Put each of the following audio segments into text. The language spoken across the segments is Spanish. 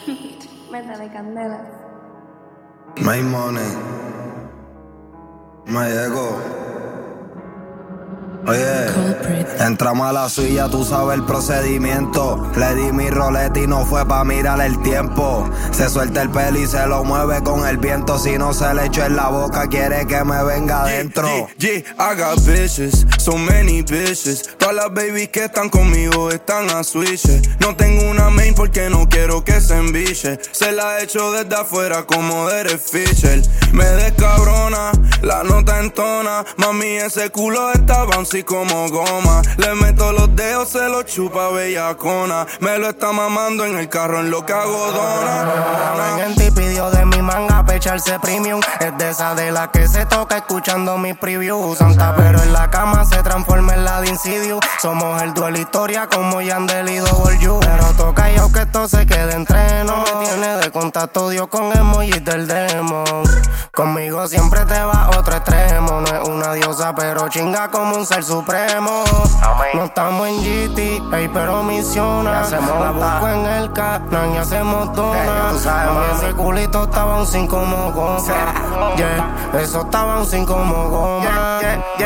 Métale candela. My money, my ego. Oye, entramos a la suya, tú sabes el procedimiento. Le di mi roleta y no fue pa' mirar el tiempo. Se suelta el pelo y se lo mueve con el viento. Si no se le echó en la boca, quiere que me venga adentro. I got bitches, so many bitches. Todas las babies que están conmigo están a switches. No tengo una main porque no quiero que se enviche. Se la echo desde afuera como Derek Fisher. Me descabrona, la nota entona. Mami, ese culo está bouncy como goma. Le meto los dedos, se lo chupa bellacona. Me lo está mamando en el carro en lo que hago dona. En ti pidió de mi manga pa' echarse premium. Es de esa de la que se toca escuchando mis previews. Santa pero en la cama se transforma en la de Insidious. Somos el duelo historia como Yandel y Double U. Pero toca yo que esto se quede entre nos. Me tiene de contacto Dios con emojis del demo. Conmigo siempre te va otro extremo. No es una diosa pero chinga como un ser supremo. No estamos en GT, ey, pero misiona. La busco en el canal y hacemos dona. Ese culito estaba un 5 como goma. Yeah, eso estaba un 5 como goma.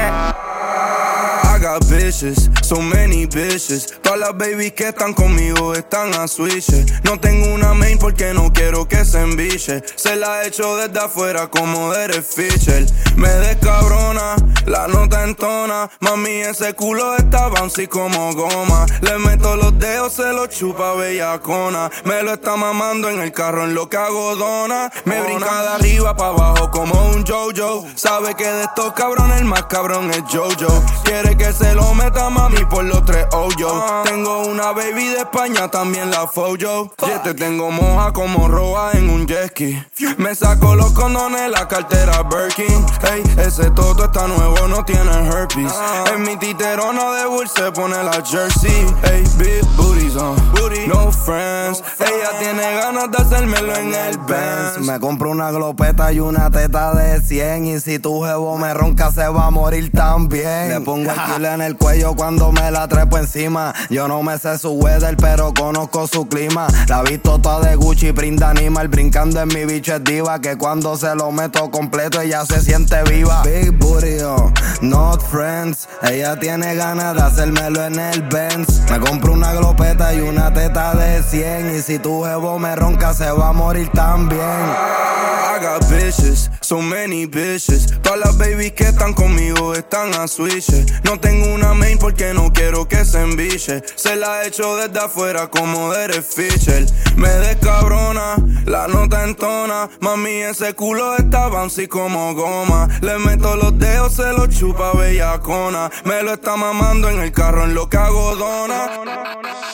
I got bitches, so many bitches. Todas las babies que están conmigo están a switches. No tengo una main porque no quiero que se enviche. Se la echo desde afuera como Derek Fisher. Me descabrona, la nota entona. Mami, ese culo está bouncy como goma. Le meto los dedos, se lo chupa bellacona. Me lo está mamando en el carro en lo que hago dona. Me brinca de arriba pa' abajo como un JoJo. Sabe que de estos cabrones el más cabrón es JoJo. Quiere que se lo meta mami por los 3 hoyos. Tengo una baby de España, también la Fojo. Te tengo moja como roa en un jet ski. Me saco los condones, la cartera Birkin. Ey, ese toto está nuevo, no tiene herpes. En mi titerona de bull se pone la jersey. Ey, big booties on, no friends. Ella tiene ganas de hacérmelo en el Benz. Me compro una glopeta y una teta de 100. Y si tu jevo me ronca se va a morir también. Le pongo el kill en el cuello cuando me la trepo encima. Yo no me sé su weather pero conozco su clima. La visto toda de Gucci, print animal. Brincando en mi bicho es diva. Que cuando se lo meto completo ella se siente viva. Big booty, not friends. Ella tiene ganas de hacérmelo en el Benz. Me compro una glopeta y una teta de 100. Y si tu jevo me ronca se va a morir también. I got bitches, so many bitches. Todas las babies que están conmigo están a switches. No tengo una main porque no quiero que se enviche. Se la echo desde afuera como Derek Fisher. Me descabrona, la nota entona. Mami, ese culo está bouncy como goma. Le meto los dedos, se lo chupa bellacona. Me lo está mamando en el carro en lo que hago dona.